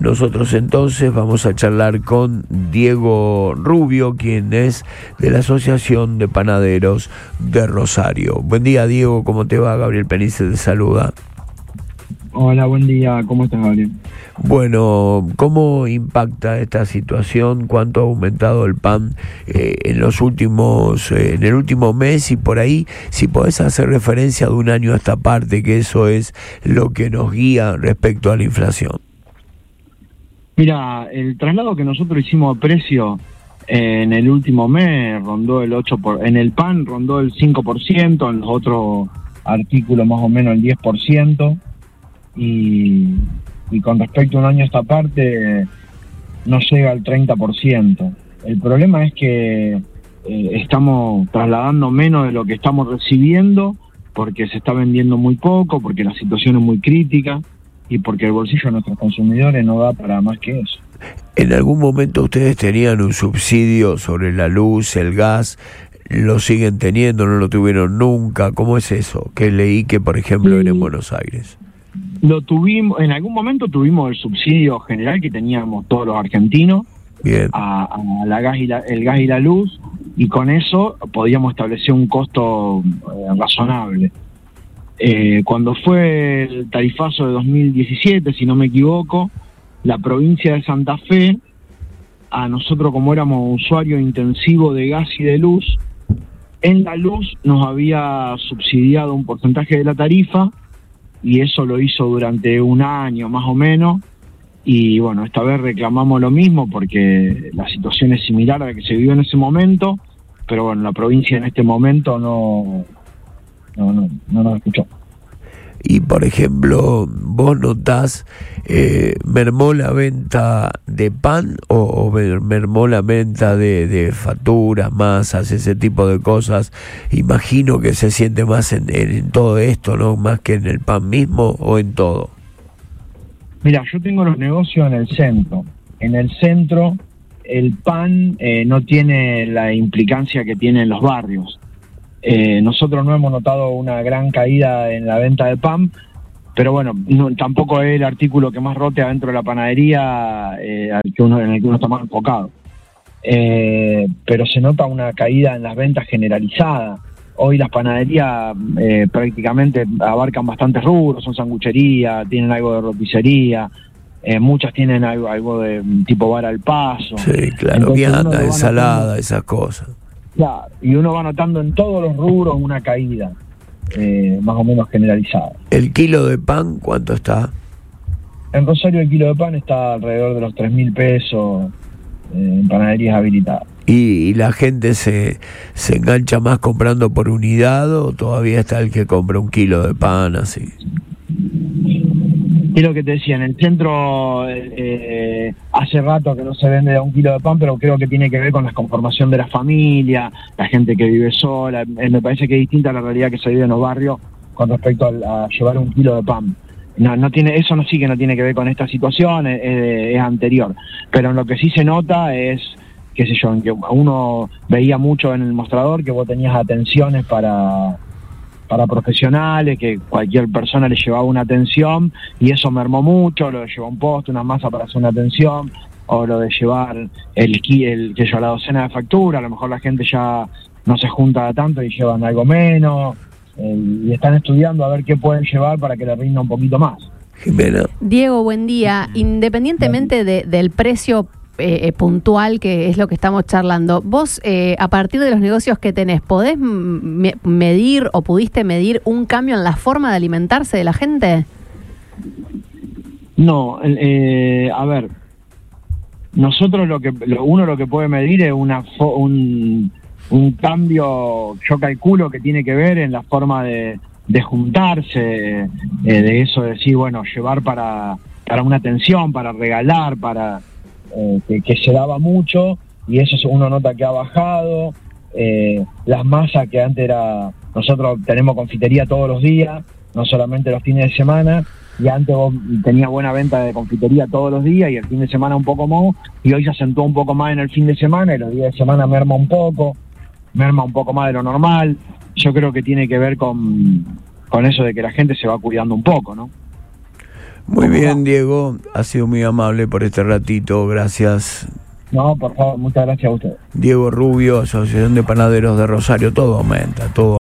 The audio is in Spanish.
Nosotros entonces vamos a charlar con Diego Rubio, quien es de la Asociación de Panaderos de Rosario. Buen día, Diego, ¿cómo te va? Gabriel Penice te saluda. Hola, buen día, ¿cómo estás, Gabriel? Bueno, ¿cómo impacta esta situación? ¿Cuánto ha aumentado el pan en el último mes? Y por ahí, si podés hacer referencia de un año a esta parte, que eso es lo que nos guía respecto a la inflación. Mira, el traslado que nosotros hicimos de precio en el último mes rondó el 8%, en el pan rondó el 5%, en los otros artículos más o menos el 10%, y con respecto a un año a esta parte no llega al 30%. El problema es que estamos trasladando menos de lo que estamos recibiendo, porque se está vendiendo muy poco, porque la situación es muy crítica y porque el bolsillo de nuestros consumidores no da para más que eso. ¿En algún momento ustedes tenían un subsidio sobre la luz, el gas? ¿Lo siguen teniendo? ¿No lo tuvieron nunca? ¿Cómo es eso? Que leí que, por ejemplo, en Buenos Aires. Lo tuvimos, en algún momento tuvimos el subsidio general que teníamos todos los argentinos. Bien. A la gas y el gas y la luz, y con eso podíamos establecer un costo razonable. Cuando fue el tarifazo de 2017, si no me equivoco, la provincia de Santa Fe, a nosotros, como éramos usuarios intensivos de gas y de luz, en la luz nos había subsidiado un porcentaje de la tarifa, y eso lo hizo durante un año más o menos. Y bueno, esta vez reclamamos lo mismo porque la situación es similar a la que se vivió en ese momento, pero bueno, la provincia en este momento no nos escuchó. Y por ejemplo, ¿vos notás mermó la venta de pan o mermó la venta de facturas, masas, ese tipo de cosas? Imagino que se siente más en todo esto, ¿no? Más que en el pan mismo, o en todo. Mira, yo tengo los negocios en el centro. En el centro el pan no tiene la implicancia que tiene en los barrios. Nosotros no hemos notado una gran caída en la venta de pan, pero bueno, tampoco es el artículo que más rote adentro de la panadería en el que uno está más enfocado. Pero se nota una caída en las ventas generalizada. Hoy las panaderías prácticamente abarcan bastantes rubros, son sanguchería, tienen algo de roticería, muchas tienen algo de tipo bar al paso. Sí, claro, vianda, ensalada, esas cosas. Claro, y uno va notando en todos los rubros una caída más o menos generalizada. ¿El kilo de pan cuánto está? En Rosario el kilo de pan está alrededor de los 3.000 pesos en panaderías habilitadas. ¿Y la gente se engancha más comprando por unidad o todavía está el que compra un kilo de pan así? Es lo que te decía, en el centro hace rato que no se vende a un kilo de pan, pero creo que tiene que ver con la conformación de la familia, la gente que vive sola. Me parece que es distinta a la realidad que se vive en los barrios con respecto a llevar un kilo de pan. No tiene, eso no, sí que no tiene que ver con esta situación, es anterior. Pero en lo que sí se nota es, qué sé yo, en que uno veía mucho en el mostrador que vos tenías atenciones para profesionales, que cualquier persona le llevaba una atención, y eso mermó mucho, lo de llevar un poste, una masa para hacer una atención, o lo de llevar la docena de factura. A lo mejor la gente ya no se junta tanto y llevan algo menos, y están estudiando a ver qué pueden llevar para que le rinda un poquito más. Jimena. Diego, buen día. Independientemente del precio puntual, que es lo que estamos charlando, vos, a partir de los negocios que tenés, ¿podés medir o pudiste medir un cambio en la forma de alimentarse de la gente? No, a ver, nosotros lo que puede medir es un cambio, yo calculo que tiene que ver en la forma de juntarse, de eso de decir, bueno, llevar para una atención, para regalar, para que se daba mucho, y eso uno nota que ha bajado. Las masas que antes nosotros tenemos confitería todos los días, no solamente los fines de semana, y antes vos tenías buena venta de confitería todos los días y el fin de semana un poco más, y hoy se acentuó un poco más en el fin de semana, y los días de semana merma un poco más de lo normal. Yo creo que tiene que ver con eso de que la gente se va cuidando un poco, ¿no? Muy bien, Diego, ha sido muy amable por este ratito, gracias. No, por favor, muchas gracias a ustedes. Diego Rubio, Asociación de Panaderos de Rosario, todo aumenta, todo